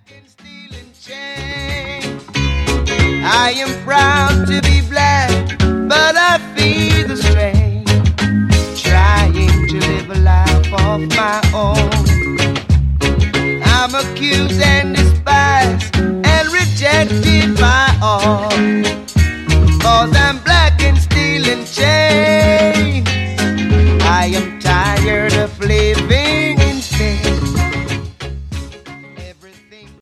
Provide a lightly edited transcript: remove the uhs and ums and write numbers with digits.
I am proud to be black, but I feel the strain, trying to live a life of my own. I'm accused and